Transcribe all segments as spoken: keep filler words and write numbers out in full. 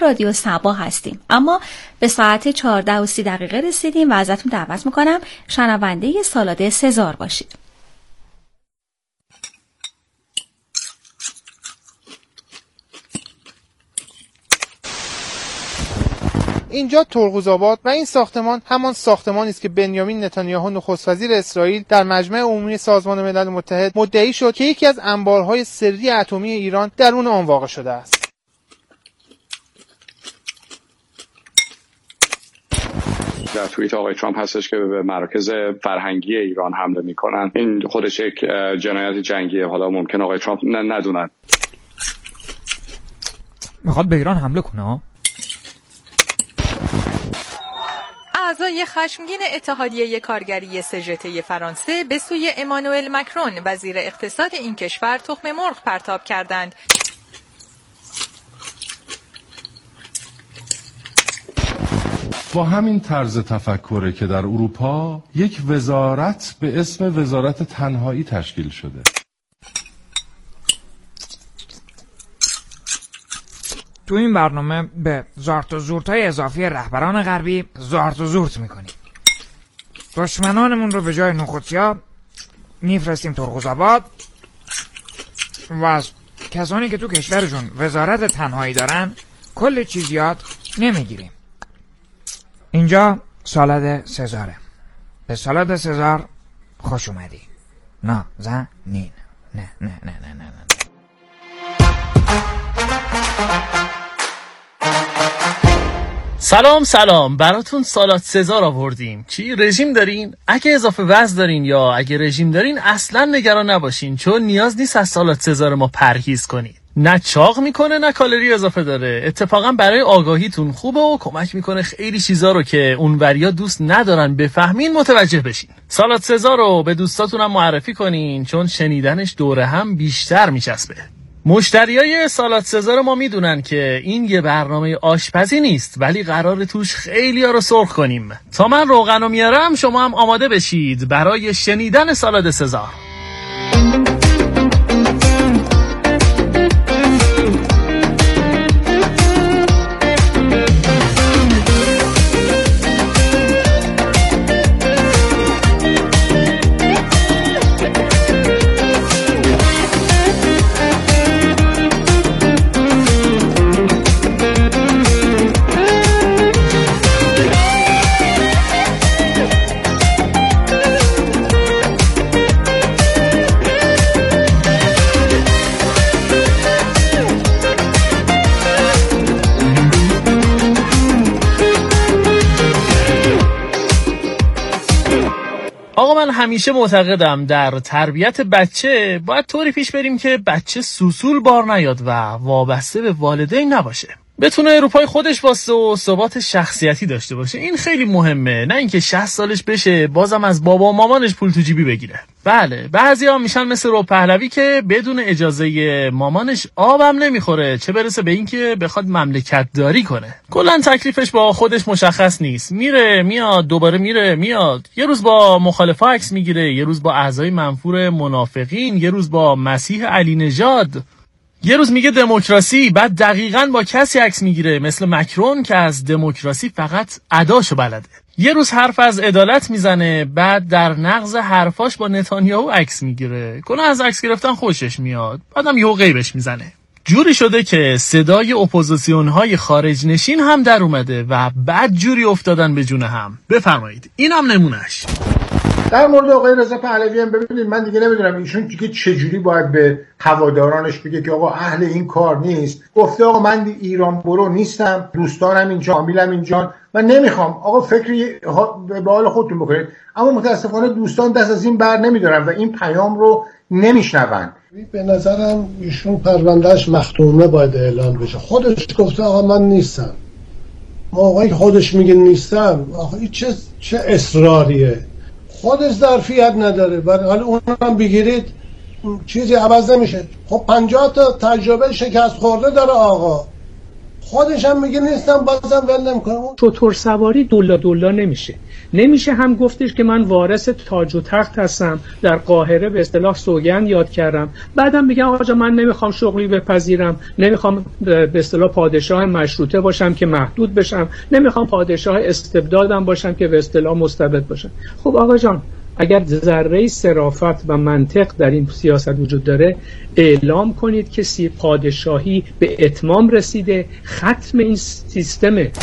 رادیو سبا هستیم، اما به ساعت چهارده و سی دقیقه رسیدیم و ازتون دعوت میکنم شنونده سالاد سزار باشید. اینجا ترقوزآباد و این ساختمان همان ساختمانی است که بنیامین نتانیاهو نخست وزیر اسرائیل در مجمع عمومی سازمان ملل متحد مدعی شد که یکی از انبارهای سری اتمی ایران درون آن واقع شده است. در توییت آقای ترامپ هستش که به مراکز فرهنگی ایران حمله میکنن. این خودش یک جنایت جنگیه. حالا ممکن آقای ترامپ ندونن. میخواد به ایران حمله کنه. اعضای خشمگین اتحادیه کارگری سژته فرانسه به سوی امانوئل مکرون وزیر اقتصاد این کشور تخم مرغ پرتاب کردند. با همین طرز تفکره که در اروپا یک وزارت به اسم وزارت تنهایی تشکیل شده. تو این برنامه به زارت و زورت‌های اضافی رهبران غربی زارت و زورت میکنیم. دشمنانمون رو به جای نخودسیا میفرستیم ترقوزآباد و از کسانی که تو کشورشون وزارت تنهایی دارن کل چیز یاد نمیگیریم. اینجا سالاد سزاره. به سالاد سزار خوش اومدی. نه زنین. نه نه نه نه نه نه سلام سلام، براتون سالاد سزار آوردیم. چی رژیم دارین؟ اگه اضافه وزن دارین یا اگه رژیم دارین اصلا نگران نباشین، چون نیاز نیست از سالاد سزار ما پرهیز کنید. نه چاق میکنه نه کالری اضافه داره. اتفاقا برای آگاهیتون خوبه و کمک میکنه خیلی چیزا رو که اونوریا دوست ندارن بفهمین متوجه بشین. سالاد سزار رو به دوستاتون هم معرفی کنین، چون شنیدنش دوره هم بیشتر میچسبه. مشتریای سالاد سزار ما میدونن که این یه برنامه آشپزی نیست، ولی قرار توش خیلی ها رو سرخ کنیم. تا من روغنو میارم شما هم آماده بشید برای شنیدن سالاد سزار. آقا من همیشه معتقدم در تربیت بچه باید طوری پیش بریم که بچه سوسول بار نیاد و وابسته به والدین نباشه. بتونه رو پای خودش واسه و ثبات شخصیتی داشته باشه. این خیلی مهمه، نه اینکه شصت سالش بشه بازم از بابا و مامانش پول تو جیبی بگیره. بله بعضیا میشن مثل رو پهلوی که بدون اجازه مامانش آبم نمیخوره، چه برسه به اینکه بخواد مملکت داری کنه. کلا تکلیفش با خودش مشخص نیست، میره میاد دوباره میره میاد. یه روز با مخالفا عکس میگیره، یه روز با اعضای منفور منافقین، یه روز با مسیح علی نژاد، یه روز میگه دموکراسی، بعد دقیقاً با کسی عکس میگیره مثل مکرون که از دموکراسی فقط اداشو بلده. یه روز حرف از عدالت میزنه، بعد در نقض حرفاش با نتانیاهو عکس میگیره. کلا از عکس گرفتن خوشش میاد، بعدم یهو غیبش میزنه. جوری شده که صدای اپوزیسیون های خارج نشین هم در اومده و بعد جوری افتادن به جون هم. بفرمایید اینم نمونهش. در مورد آقای رضا پهلوی هم ببینید، من دیگه نمیدونم ایشون دیگه چجوری باید به هوادارانش بگه که آقا اهل این کار نیست. گفته آقا من ایران برو نیستم، دوستانم اینجا، فامیلم اینجا، من نمیخوام. آقا فکری به حال خودتون بکنید. اما متاسفانه دوستان دست از این بر نمیدارن و این پیام رو نمیشنون. به نظرم ایشون پروندهش مختومه باید اعلام بشه. خودش گفته آقا من نیستم. موقعی که خودش میگه نیستم، آقا این چه چه اصراریه؟ خودش ظرفیت نداره، ولی حالا اونم بگیرید چیزی عوض نمیشه. خب پنجاه تا تجربه شکست خورده داره آقا. خودش هم میگه نیستم، بازم ول نمیکنه. شتر سواری دولا دولا نمیشه. نمیشه هم گفتش که من وارث تاج و تخت هستم، در قاهره به اصطلاح سوگند یاد کردم، بعدم میگم آقا جان من نمیخوام شغلی بپذیرم، نمیخوام به اصطلاح پادشاه مشروطه باشم که محدود بشم، نمیخوام پادشاه استبدادم باشم که به اصطلاح مستبد باشم. خب آقا جان اگر ذره صرافت و منطق در این سیاست وجود داره، اعلام کنید که سی پادشاهی به اتمام رسیده، ختم این سیستمه.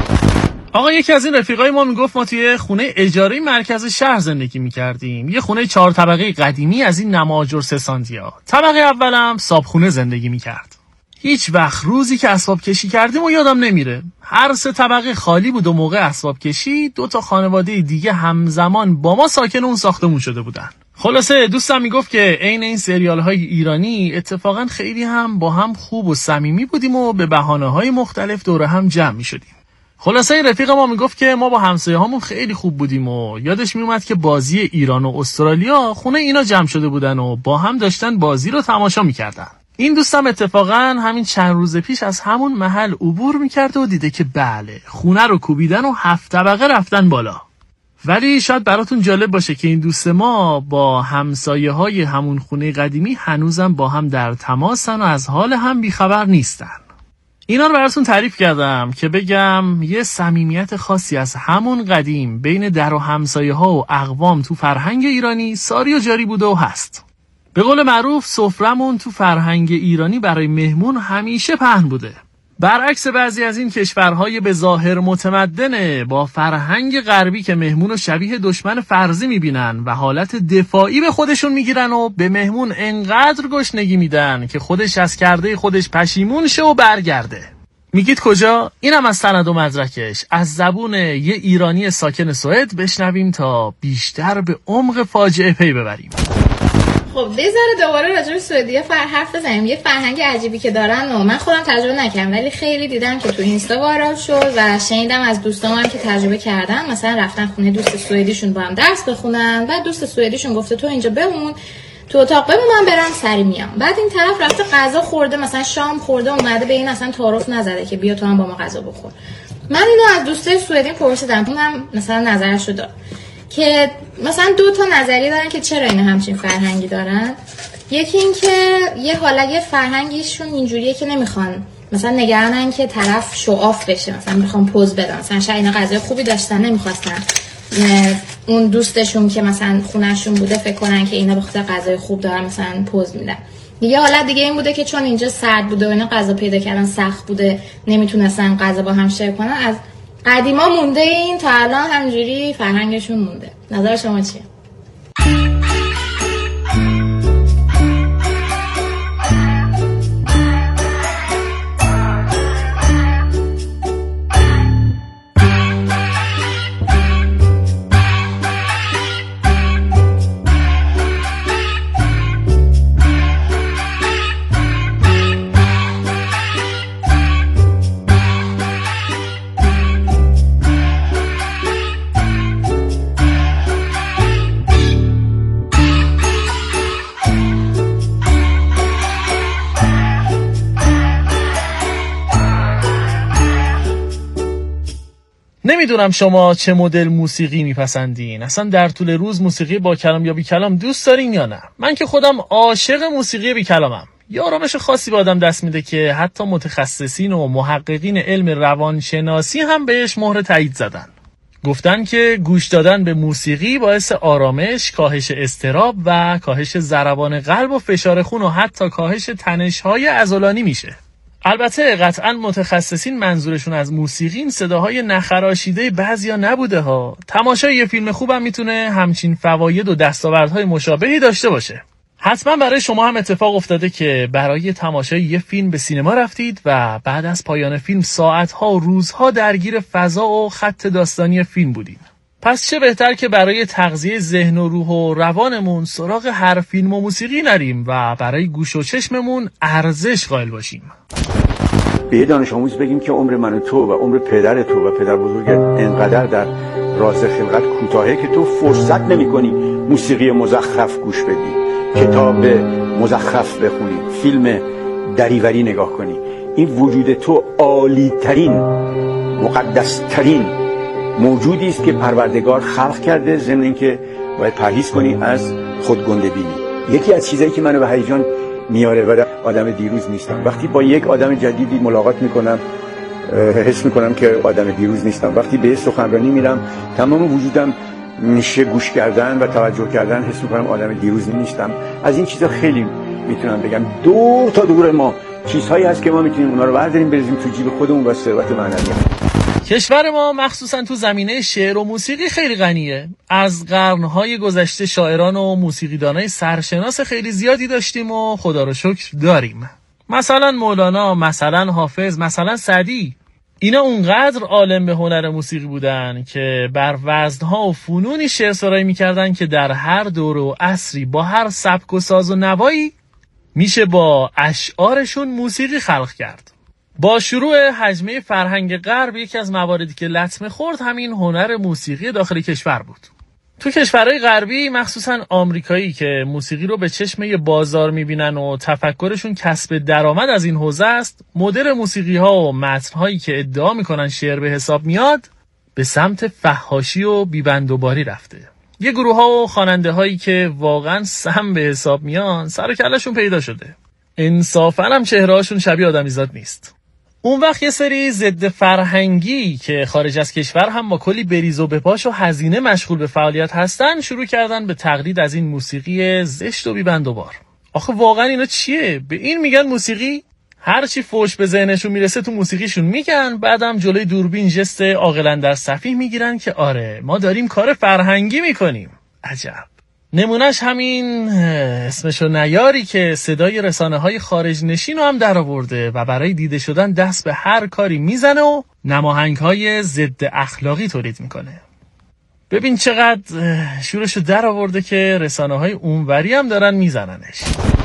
آقا یکی از این رفیقای ما میگفت ما توی خونه اجاری مرکز شهر زندگی میکردیم، یه خونه چهار طبقه قدیمی از این نماجر سه سانتیا. طبقه اولم صابخونه زندگی میکرد. هیچ وقت روزی که اسباب کشی کردیم و یادم نمیره. هر سه طبقه خالی بود و موقع اسباب کشی دو تا خانواده دیگه همزمان با ما ساکن اون ساختمون شده بودن. خلاصه دوستم میگفت که عین این سریال های ایرانی اتفاقا خیلی هم با هم خوب و صمیمی بودیم و به بهانه های مختلف دور هم جمع میشدیم. خلاصه این رفیق ما میگفت که ما با همسایه هامون خیلی خوب بودیم و یادش میومد که بازی ایران و استرالیا خونه اینا جمع شده بودن و با هم داشتن بازی رو تماشا میکردن. این دوستم اتفاقا همین چند روز پیش از همون محل عبور میکرده و دیده که بله خونه رو کوبیدن و هفت طبقه رفتن بالا. ولی شاید براتون جالب باشه که این دوست ما با همسایه های همون خونه قدیمی هنوزم با هم در تماسن و از حال هم بیخبر نیستن. اینا رو براتون تعریف کردم که بگم یه صمیمیت خاصی از همون قدیم بین در و همسایه ها و اقوام تو فرهنگ ایرانی ساری و جاری بوده و هست. به قول معروف سفرمون تو فرهنگ ایرانی برای مهمون همیشه پهن بوده. برعکس بعضی از این کشورهای به ظاهر متمدنه با فرهنگ غربی که مهمون رو شبیه دشمن فرضی میبینن و حالت دفاعی به خودشون میگیرن و به مهمون انقدر گشنگی میدن که خودش از کرده خودش پشیمون شه و برگرده. میگید کجا؟ اینم از سند و مدرکش از زبون یه ایرانی ساکن سوئد بشنویم تا بیشتر به عمق فاجعه پی ببریم. خب بذاره دوباره راجع به سوئدیا فر حرف بزنیم. یه فرهنگ عجیبی که دارن و من خودم تجربه نکردم ولی خیلی دیدم که تو اینستا وایرال شد و شنیدم از دوستام که تجربه کردن، مثلا رفتن خونه دوست سوئدیشون با هم درس بخونن، بعد دوست سوئدیشون گفته تو اینجا بمون، تو اتاق بمون، من برم سری میام. بعد این طرف رفته غذا خورده، مثلا شام خورده، اومده به این اصلا تعارف نزده که بیا تو هم با ما غذا بخور. من اینو از دوستای سوئدی پرسیدم، اونم مثلا نظرشو داد که مثلا دو تا نظریه دارن که چرا اینا همچین فرهنگی دارن. یکی این که یه حالت یه فرهنگیشون اینجوریه که نمیخوان مثلا نگرانن که طرف شوآف بشه، مثلا میخوان پوز بدن، مثلا شاید اینا غذای خوبی داشتن نمیخواستن اون دوستشون که مثلا خونهشون بوده فکر کنن که اینا به خاطر غذای خوب دارن مثلا پوز میدن. یه حالت دیگه این بوده که چون اینجا سرد بوده و اینا غذا پیدا کردن سخت بوده، نمیتونستن غذا با هم شیر کنن. از قدیما مونده این تا الان همجوری فرهنگشون مونده. نظر شما چیه؟ نمیدونم شما چه مدل موسیقی میپسندین، اصلا در طول روز موسیقی با کلام یا بی کلام دوست دارین یا نه؟ من که خودم عاشق موسیقی بی کلامم. یه آرامش خاصی به آدم دست میده که حتی متخصصین و محققین علم روانشناسی هم بهش مهر تایید زدن. گفتن که گوش دادن به موسیقی باعث آرامش، کاهش اضطراب و کاهش ضربان قلب و فشار خون و حتی کاهش تنش‌های عضلانی میشه. البته قطعاً متخصصین منظورشون از موسیقی این صداهای نخراشیده بعضیا نبوده ها. تماشای یه فیلم خوبم میتونه همچین فواید و دستاوردهای مشابهی داشته باشه. حتما برای شما هم اتفاق افتاده که برای تماشای یه فیلم به سینما رفتید و بعد از پایان فیلم ساعتها و روزها درگیر فضا و خط داستانی فیلم بودید. پس چه بهتر که برای تغذیه ذهن و روح و روانمون سراغ هر فیلم و موسیقی نریم و برای گوش و چشممون ارزش قائل باشیم. به یه دانش آموز بگیم که عمر من و تو و عمر پدر تو و پدر بزرگت انقدر در راز خلقت کوتاهه که تو فرصت نمی کنی موسیقی مزخرف گوش بدی، کتاب مزخرف بخونی، فیلم دریوری نگاه کنی. این وجود تو عالی ترین مقدس ترین موجودی است که پروردگار خلق کرده، ضمن اینکه باید پرهیز کنی از خودگنده بینی. یکی از چیزایی که منو به هیجان میاره و آدم دیروز نیستم، وقتی با یک آدم جدیدی ملاقات میکنم حس میکنم که آدم دیروز نیستم. وقتی به سخنرانی میرم تمام وجودم میشه گوش کردن و توجه کردن، حس میکنم آدم دیروز نیستم. از این چیزا خیلی میتونم بگم. دور تا دور ما چیزهایی هست که ما میتونیم اونا رو برداریم بریزیم تو جیب خودمون و ثروت معنوی. کشور ما مخصوصا تو زمینه شعر و موسیقی خیلی غنیه. از قرنهای گذشته شاعران و موسیقیدانای سرشناس خیلی زیادی داشتیم و خدا رو شکر داریم. مثلا مولانا، مثلا حافظ، مثلا سعدی. اینا اونقدر عالم به هنر موسیقی بودن که بر وزنها و فنونی شعر سرایی میکردن که در هر دور و عصری با هر سبک و ساز و نوایی میشه با اشعارشون موسیقی خلق کرد. با شروع حجمه فرهنگ غرب یکی از مواردی که لطمه خورد همین هنر موسیقی داخل کشور بود. تو کشورهای غربی مخصوصا آمریکایی که موسیقی رو به چشم یه بازار میبینن و تفکرشون کسب درآمد از این حوزه است، مدل موسیقی ها و متن هایی که ادعا میکنن شعر به حساب میاد به سمت فحاشی و بیبندوباری رفته. یه گروه ها و خواننده هایی که واقعا سم به حساب میان سر و کله‌شون پیدا شده. انصافاً هم چهره‌هاشون شبیه آدمیزاد نیست. اون وقت یه سری ضد فرهنگی که خارج از کشور هم با کلی بریز و بپاش و هزینه مشغول به فعالیت هستن شروع کردن به تقلید از این موسیقی زشت و بی‌بندوبار. آخه واقعا اینا چیه؟ به این میگن موسیقی؟ هر چی فوش به ذهنشون میرسه تو موسیقیشون میگن، بعدم جلوی دوربین جست عاقلان در صفیح میگیرن که آره ما داریم کار فرهنگی میکنیم. عجب. نمونهش همین اسمشو نیاری که صدای رسانه های خارج نشین رو هم در آورده و برای دیده شدن دست به هر کاری میزنه و نماهنگ های ضد اخلاقی تولید میکنه. ببین چقدر شورشو در آورده که رسانه های اونوری هم دارن میزننش.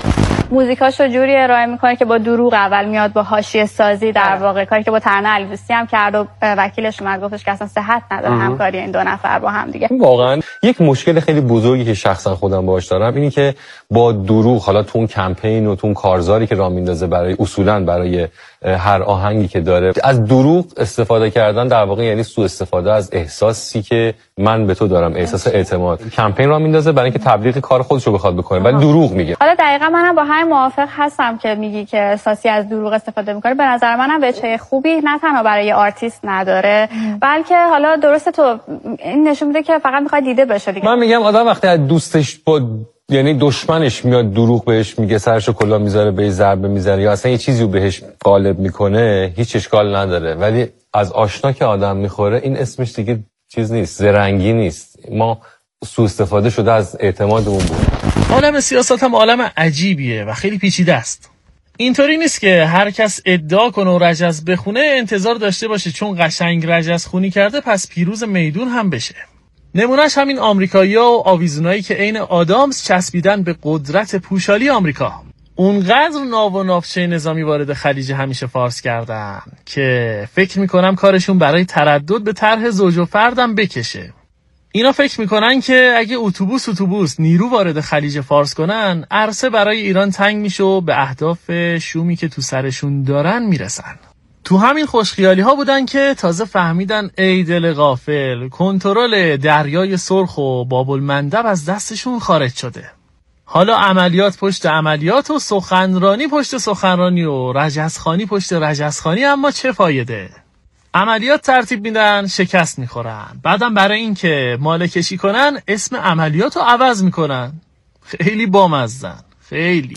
موزیکاشو جوری ارائه میکنه که با دروغ اول میاد، با حاشیه سازی در واقع، کاری که با ترانه الویسی هم کرد و وکیلش اومد گفتش که اصلا صحت نداره همکاری این دو نفر با هم دیگه. واقعا یک مشکل خیلی بزرگی که شخصا خودم باهاش دارم اینی که با دروغ، حالا تو اون کمپین و تو اون کارزاری که راه میندازه برای اصولا برای هر آهنگی که داره، از دروغ استفاده کردن در واقع یعنی سوء استفاده از احساسی که من به تو دارم، احساس اعتماد. کمپین راه میندازه برای اینکه تبلیغ کار خودش رو بخواد بکنه ولی دروغ میگه. حالا دقیقاً منم با همین موافق هستم که میگی که احساسی از دروغ استفاده میکنه. به نظر منم وجه خوبی نه تنها برای آرتیست نداره بلکه حالا درسته تو این نشون میده که فقط میخواد دیده بشه دیگه. من میگم آدم وقتی از دوستش با یعنی دشمنش میاد دروغ بهش میگه، سرشو کلا میذاره، بهش ضربه میزنه یا اصلا یه چیزی رو بهش غالب میکنه، هیچ اشکال نداره. ولی از آشنا که آدم میخوره این اسمش دیگه چیز نیست، زرنگی نیست. ما سوء استفاده شده از اعتمادمون بود. عالم سیاست هم عالم عجیبیه و خیلی پیچیده است. اینطوری نیست که هر کس ادعا کنه و رجز بخونه انتظار داشته باشه چون قشنگ رجز خونی کرده پس پیروز میدون هم بشه. نمونهش همین آمریکایی‌ها و آویزونایی که عین آدامس چسبیدن به قدرت پوشالی آمریکا. اونقدر ناو و نافچه نظامی وارد خلیج همیشه فارس کردن که فکر میکنم کارشون برای تردد به طرح زوج و فردم بکشه. اینا فکر میکنن که اگه اتوبوس اتوبوس نیرو وارد خلیج فارس کنن عرصه برای ایران تنگ میشه و به اهداف شومی که تو سرشون دارن میرسن. تو همین خوشخیالی ها بودن که تازه فهمیدن ای دل غافل، کنترل دریای سرخ و باب المندب از دستشون خارج شده. حالا عملیات پشت عملیات و سخنرانی پشت سخنرانی و رجزخانی پشت رجزخانی، اما چه فایده؟ عملیات ترتیب میدن، شکست میخورن، بعدم برای این که ماله کشی کنن اسم عملیات رو عوض میکنن. خیلی بامزن، خیلی.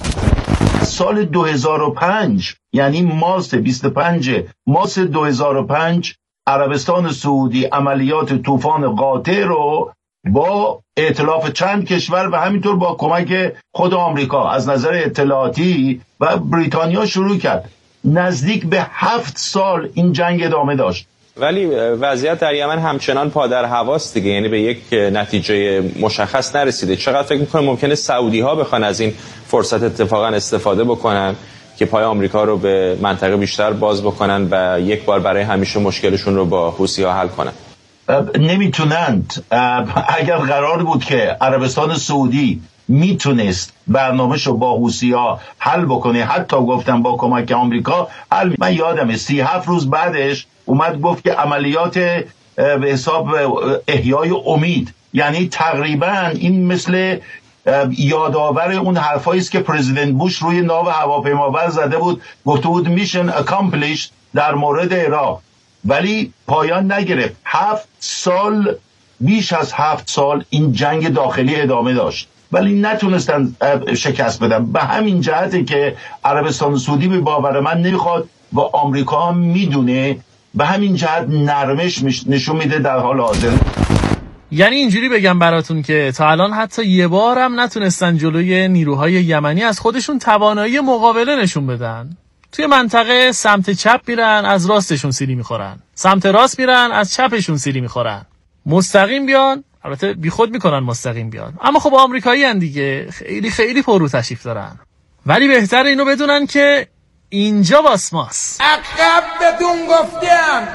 سال دو هزار و پنج یعنی مارس بیست و پنج مارس دو هزار و پنج عربستان سعودی عملیات طوفان قاطع رو با ائتلاف چند کشور و همینطور با کمک خود آمریکا از نظر اطلاعاتی و بریتانیا شروع کرد. نزدیک به هفت سال این جنگ ادامه داشت. ولی وضعیت در یمن همچنان پادر هواست دیگه، یعنی به یک نتیجه مشخص نرسیده. چقدر فکر می‌کنه ممکنه سعودی ها بخوان از این فرصت اتفاقا استفاده بکنن که پای آمریکا رو به منطقه بیشتر باز بکنن و یک بار برای همیشه مشکلشون رو با حوثی ها حل کنن؟ نمیتونند. اگر قرار بود که عربستان سعودی میتونست برنامه‌شو با حوثی‌ها حل بکنه، حتی گفتم با کمک آمریکا حل. من یادمه سی هفت روز بعدش اومد گفت که عملیات به حساب احیای امید، یعنی تقریبا این مثل یادآور اون حرفایی است که پرزیدنت بوش روی ناو هواپیمابر زده بود، گفته بود میشن اکامپلیشد در مورد عراق، ولی پایان نگرفت. هفت سال، بیش از هفت سال این جنگ داخلی ادامه داشت ولی نتونستن شکست بدن. به همین جهته که عربستان سعودی به باور من نمیخواد و آمریکا هم میدونه، به همین جهت نرمش نشون میده در حال حاضر. یعنی اینجوری بگم براتون که تا الان حتی یه بار هم نتونستن جلوی نیروهای یمنی از خودشون توانایی مقابله نشون بدن. توی منطقه سمت چپ میرن، از راستشون سیلی میخورن، سمت راست میرن، از چپشون سیلی میخورن. مستقیم بیان، البته بی خود میکنن مستقیم بیان، اما خب آمریکایی هن دیگه، خیلی خیلی پررو تشریف دارن. ولی بهتر اینو بدونن که اینجا باسماس. عقب بهتون گفتم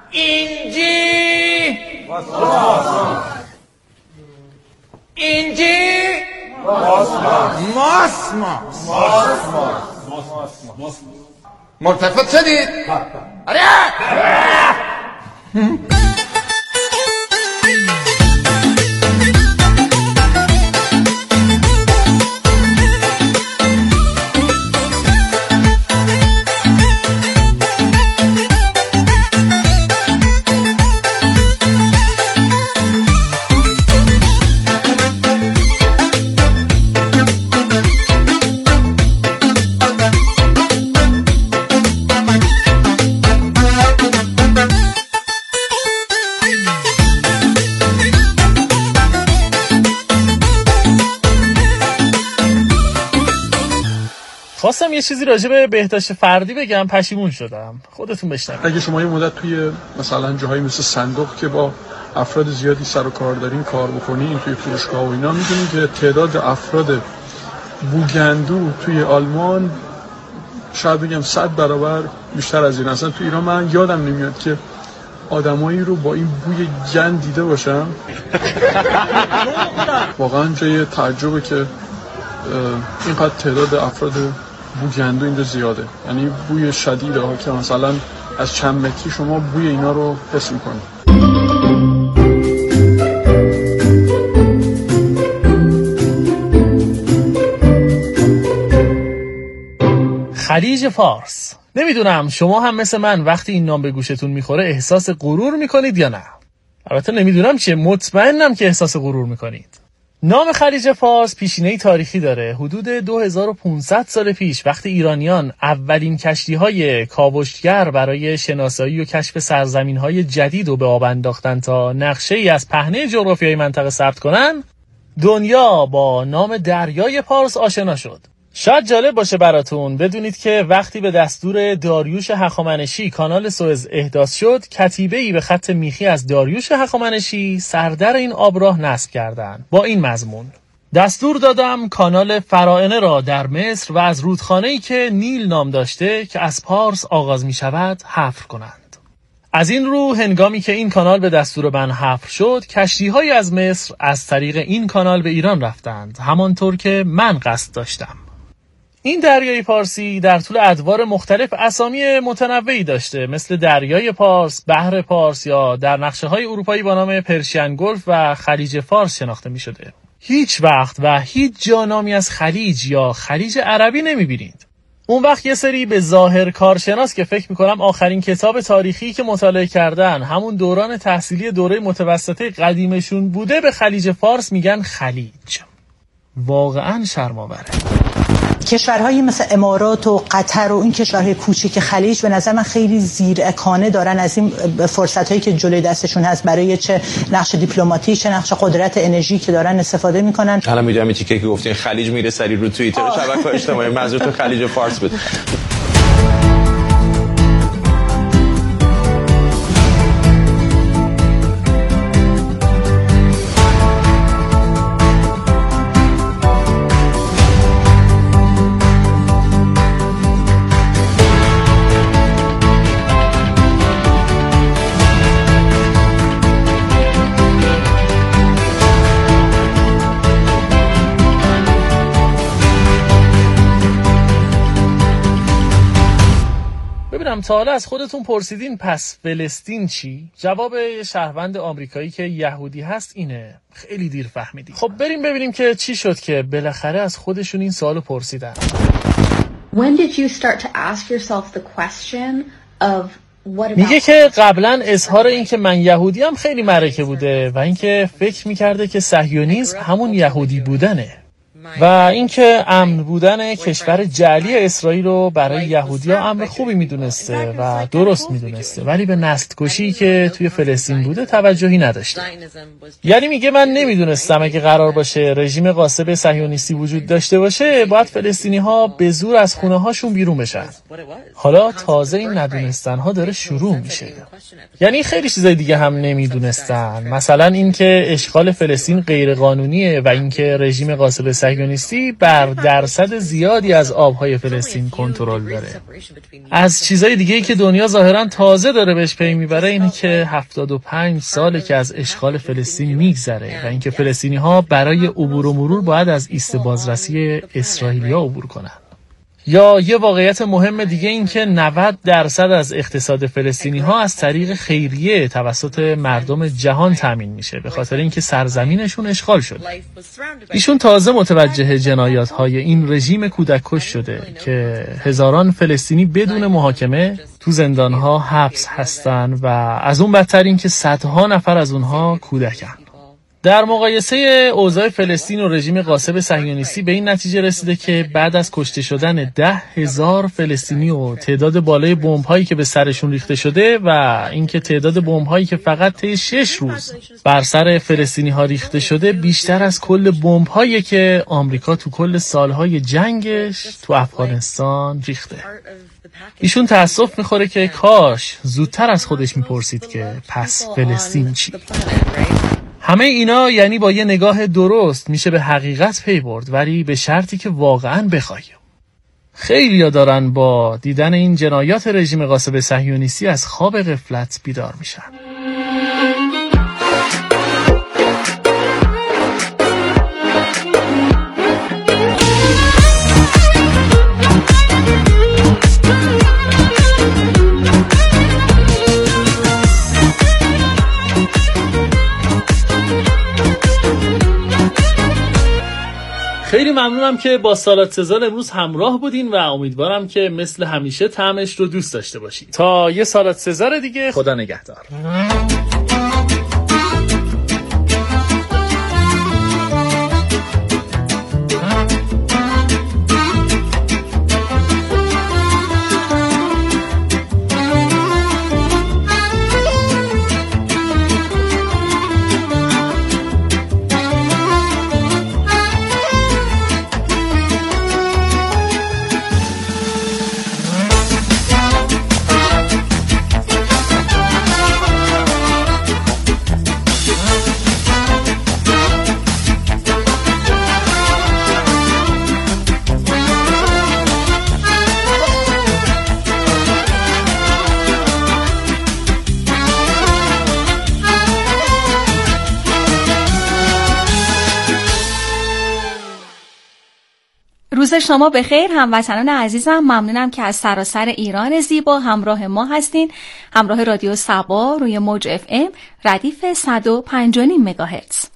اینجی باسماس، اینجی باسماس، ماسماس، ماسماس. ملتفت شدید؟ آره. خواستم یه چیزی راجع به بهداشت فردی بگم، پشیمون شدم. خودتون بشنوید. اگه شما یه مدت توی مثلا جاهایی مثل صندوق که با افراد زیادی سر و کار دارین کار بکنین، توی فروشگاه و اینا، میدونین که تعداد افراد بوگندو توی آلمان شاید بگم صد برابر بیشتر از این. اصلا توی ایران من یادم نمیاد که آدمایی رو با این بوی گند دیده باشم. واقعا جای تعجبه که اینقدر تعداد افراد بوگندو اینجا زیاده. یعنی بوی شدیده ها که مثلا از چند متری شما بوی اینا رو حس میکنید. خلیج فارس. نمیدونم شما هم مثل من وقتی این نام به گوشتون میخوره احساس غرور میکنید یا نه. البته نمیدونم چیه، مطمئنم که احساس غرور میکنید. نام خلیج فارس پیشینه‌ای تاریخی داره. حدود دو هزار و پانصد سال پیش وقتی ایرانیان اولین کشتی‌های کاوشگر برای شناسایی و کشف سرزمین‌های جدید رو به آب انداختن تا نقشه‌ای از پهنه جغرافیایی منطقه ثبت کنن، دنیا با نام دریای پارس آشنا شد. شاید جالب باشه براتون بدونید که وقتی به دستور داریوش هخامنشی کانال سوئز احداث شد، کتیبه‌ای به خط میخی از داریوش هخامنشی سردر این آبراه نصب کردند با این مضمون: دستور دادم کانال فراعنه را در مصر و از رودخانه‌ای که نیل نام داشته که از پارس آغاز می شود حفر کنند. از این رو هنگامی که این کانال به دستور من حفر شد، کشتی‌های از مصر از طریق این کانال به ایران رفتند، همانطور که من قصد داشتم. این دریای پارسی در طول ادوار مختلف اسامی متنوعی داشته، مثل دریای پارس، بحر پارس یا در نقشه‌های اروپایی با نام پرشین گلف و خلیج فارس شناخته می شده. هیچ وقت و هیچ جا نامی از خلیج یا خلیج عربی نمی‌بینید. اون وقت یه سری به ظاهر کارشناس که فکر می‌کنم آخرین کتاب تاریخی که مطالعه کردن همون دوران تحصیلی دوره متوسطه قدیمشون بوده، به خلیج فارس میگن خلیج. واقعاً شرم‌آوره. کشورهایی مثل امارات و قطر و این کشورهای کوچیک خلیج به نظر من خیلی زیرکانه دارن از این فرصتایی که جلوی دستشون هست برای چه نقش دیپلماتی چه نقش قدرت انرژی که دارن استفاده میکنن. الان میدونم این تیکه که گفتین خلیج میره سری رو توییتر و شبکه‌های اجتماعی، منظورتون خلیج فارس بود. تا حالا از خودتون پرسیدین پس فلسطین چی؟ جواب شهروند آمریکایی که یهودی هست اینه: خیلی دیر فهمیدی. خب بریم ببینیم که چی شد که بالاخره از خودشون این سوالو پرسیدن. When did you start to ask yourself the question of what about... میگه که قبلا اظهار این که من یهودی هم خیلی معرکه بوده و اینکه فکر میکرده که صهیونیسم همون یهودی بودنه و اینکه امن بودن کشور جعلی اسرائیل رو برای یهودی‌ها امر خوبی میدونسته و درست میدونسته، ولی به نسل کشی که توی فلسطین بوده توجهی نداشته. یعنی میگه من نمیدونستم اگه قرار باشه رژیم غاصب صهیونیستی وجود داشته باشه باید فلسطینی‌ها به زور از خونه‌هاشون بیرون بشن. حالا تازه این ندونستن ها داره شروع میشه. یعنی خیلی چیزای دیگه هم نمیدونستن، مثلا اینکه اشغال فلسطین غیر قانونیه و اینکه رژیم غاصب صهیونیستی بر درصد زیادی از آبهای فلسطین کنترل داره. از چیزای دیگه‌ای که دنیا ظاهراً تازه داره بهش پی میبره اینه که هفتاد و پنج ساله که از اشغال فلسطین میگذره و اینکه فلسطینی‌ها برای عبور و مرور باید از ایست بازرسی اسرائیلیا عبور کنن. یا یه واقعیت مهم دیگه این که نود درصد از اقتصاد فلسطینی ها از طریق خیریه توسط مردم جهان تامین میشه به خاطر اینکه سرزمینشون اشغال شده. ایشون تازه متوجه جنایات های این رژیم کودککش شده که هزاران فلسطینی بدون محاکمه تو زندان ها حبس هستن و از اون بدتر این که صدها نفر از اونها کودکن. در مقایسه اوضاع فلسطین و رژیم غاصب صهیونیستی به این نتیجه رسیده که بعد از کشته شدن ده هزار فلسطینی و تعداد بالای بمب‌هایی که به سرشون ریخته شده و اینکه تعداد بمب‌هایی که فقط طی شش روز بر سر فلسطینی‌ها ریخته شده بیشتر از کل بمب‌هایی که آمریکا تو کل سالهای جنگش تو افغانستان ریخته. ایشون تأسف میخوره که کاش زودتر از خودش میپرسید که پس فلسطین چی؟ همه اینا یعنی با یه نگاه درست میشه به حقیقت پی برد، ولی به شرطی که واقعاً بخوای. خیلی‌ها دارن با دیدن این جنایات رژیم غاصب صهیونیستی از خواب غفلت بیدار میشن. خیلی ممنونم که با سالاد سزار امروز همراه بودین و امیدوارم که مثل همیشه طعمش رو دوست داشته باشید. تا یه سالاد سزار دیگه، خدا نگهدار. روز شما بخیر هموطنان عزیزم، ممنونم که از سراسر ایران زیبا همراه ما هستین، همراه رادیو صبا روی موج اف ام ردیف صد و پنج و نیم مگاهرتز.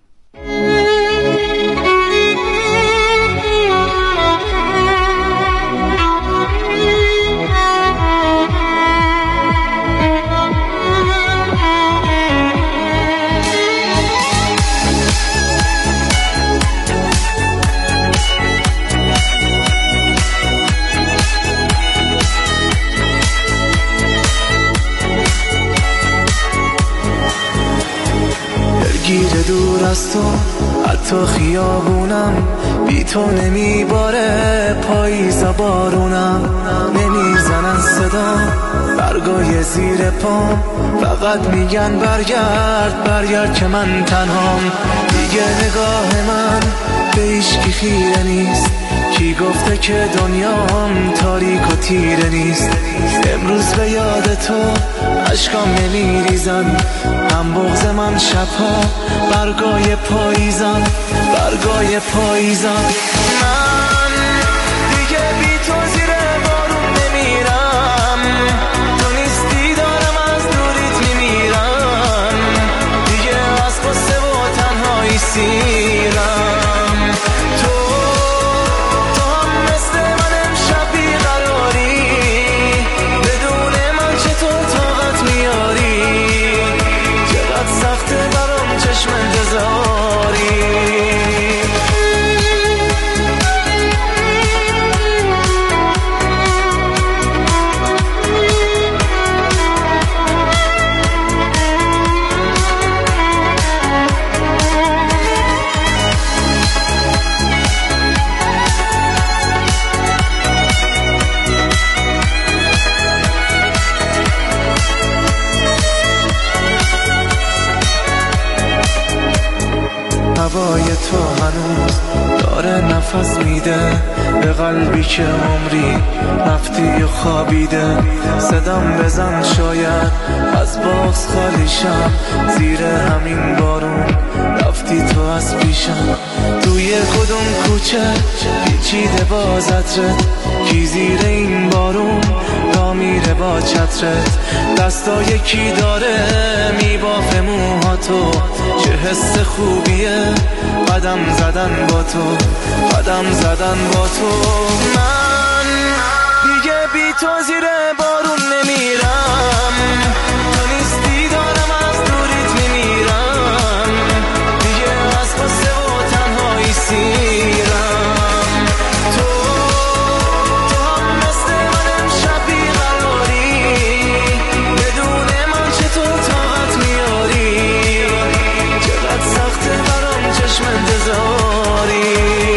گیره دور از تو حتی خیابونم بی تو نمیباره، پاییزا بارونم نمیزنن صدا، برگای زیر پام فقط میگن برگرد برگرد که من تنهام. دیگه نگاه من به هیچکی خیره نیست، کی گفته که دنیام تاریک و تیره نیست. امروز به یاد تو اشکام نمیریزن، هم بغض من شبها برگای پاییزن برگای پاییزن. من دیگه بی تو زیر بارون نمیرم، صدای تو هنوز داره نفس میده به قلبی که عمری رفتی و خوابیده. صدام بزن شاید از باغز خالیشم، زیر همین بارون رفتی تو از پیشم. توی کدوم کوچه پیچیده با عطرت، کی زیر این بارون را میره با چترت. دستای کی داره میبافه موهاتو، چه حس خوبیه قدم زدن با تو، قدم زدن با تو. من دیگه بی تو زیر بارون نمیرم، تو نیستی دارم از دوریت میمیرم. دیگه از قصه و تنهایی سیرم. تو تو هم مثل من امشب بیقراری، بدون من چطور طاقت میاری؟ چقدر سخته برام چشم انتظاری.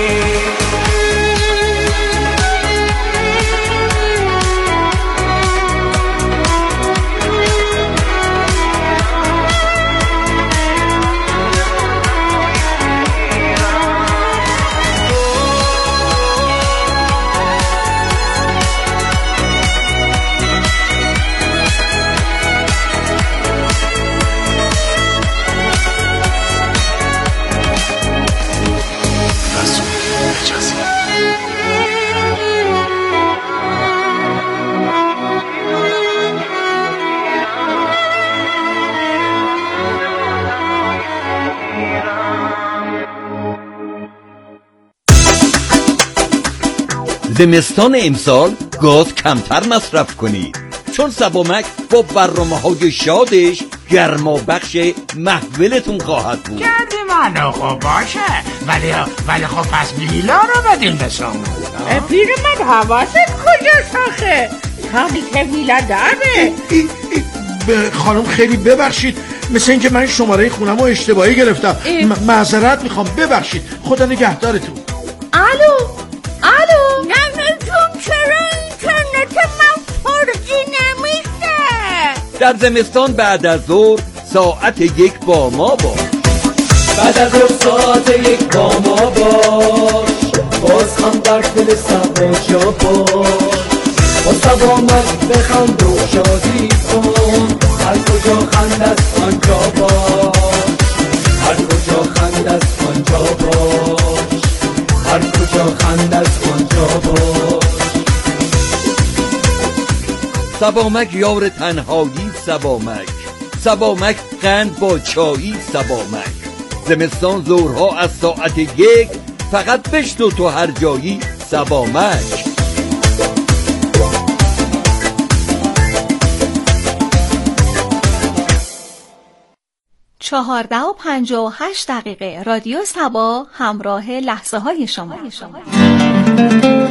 زمستان امسال گاز کمتر مصرف کنید، چون سبامک با برنامه‌های شادش گرما بخش محولتون خواهد بود. گردی منو خب باشه، ولی ولی خب پس لیلا رو بدیم به سامون. پیر من حواست کجاست آخه؟ کاری که لیلا داره. خانم خیلی ببخشید، مثل اینکه من شماره خونم رو اشتباهی گرفتم. معذرت میخوام، ببخشید. خدا نگهدارتون. الو الو نمتون چرا اینترنت من فرجی نمیشه؟ در زمستان بعد از ظهر ساعت یک با ما باش. بعد از ظهر ساعت یک با ما باش، باز هم در دل سبا جا باش. با سبامک بخند و شادی کن، هر کجا خند است آنجا باش، هر کجا خند است آنجا باش، هر کجا خند است آنجا باش. سبامک یار تنهایی سبامک، سبامک قند با چایی سبامک. زمستان ظهرها از ساعت یک فقط بشنو تو هر جایی سبامک. چهارده و پنجاه و هشت دقیقه رادیو سبا همراه لحظه های شما.